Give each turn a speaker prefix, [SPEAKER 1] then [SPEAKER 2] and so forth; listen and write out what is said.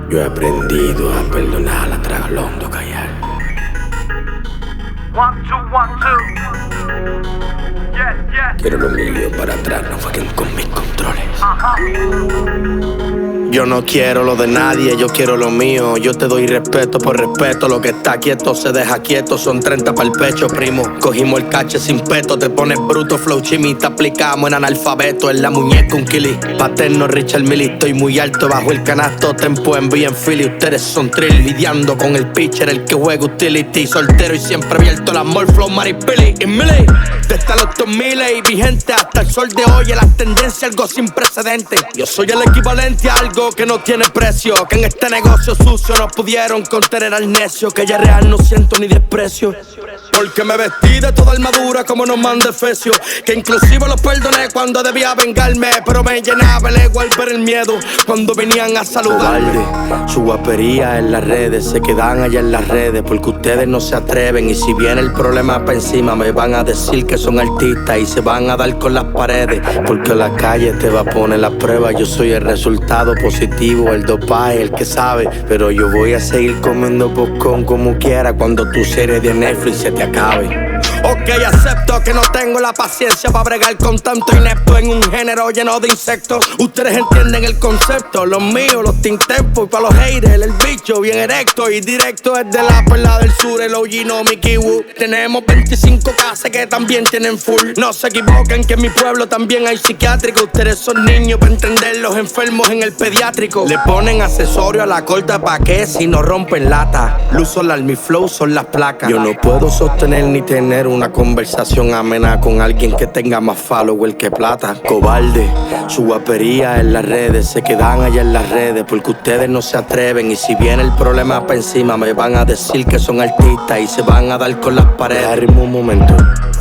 [SPEAKER 1] Yo he aprendido a perdonar a tragalondo callar.
[SPEAKER 2] 1, 2, 1, 2. Yeah.
[SPEAKER 1] Quiero lo mío para atrás, no fueguen con mis controles.
[SPEAKER 3] Yo no quiero lo de nadie, yo quiero lo mío. Yo te doy respeto por respeto. Lo que está quieto se deja quieto. Son 30 pa'l pecho, primo. Cogimos el cache sin peto. Te pones bruto, flow chimi. Te aplicamos en analfabeto. En la muñeca un kili. Paterno Richard Mille. Estoy muy alto bajo el canasto. Tempo en bien Philly. Ustedes son trill. Lidiando con el pitcher, el que juega utility. Soltero y siempre abierto el amor, flow maripili. Y Millie. Desde los 2000 y vigente hasta el sol de hoy. En las tendencias algo sin precedente. Yo soy el equivalente a algo que no tiene precio. Que en este negocio sucio no pudieron contener al necio. Que ya real no siento ni desprecio. Porque me vestí de toda armadura como nos manda Efesio. Que inclusive los perdoné cuando debía vengarme. Pero me llenaba el ego al ver el miedo cuando venían a saludarme. Su guapería en las redes se quedan allá en las redes. Porque ustedes no se atreven. Y si viene el problema pa' encima me van a decir que son artistas. Y se van a dar con las paredes. Porque la calle te va a poner la prueba. Yo soy el resultado positivo, el dopaje, el que sabe. Pero yo voy a seguir comiendo popcorn como quiera cuando tu serie de Netflix se te acabe. Ok, acepto que no tengo la paciencia para bregar con tanto inepto en un género lleno de insectos. Ustedes entienden el concepto, los míos, los tintempos. Y para los haters, el bicho bien erecto y directo es de la perla del sur, el OG no Mickey Woo. Tenemos 25 casas que también tienen full. No se equivoquen que en mi pueblo también hay psiquiátrico. Ustedes son niños para entender los enfermos en el pediátrico. Le ponen accesorio a la corta pa' que si no rompen lata. Luz solar, mi flow son las placas. Yo no puedo sostener ni tener una conversación amena con alguien que tenga más follower que plata. Cobarde, su guapería en las redes se quedan allá en las redes. Porque ustedes no se atreven. Y si viene el problema pa' encima me van a decir que son artistas. Y se van a dar con las paredes. Arrimo un momento.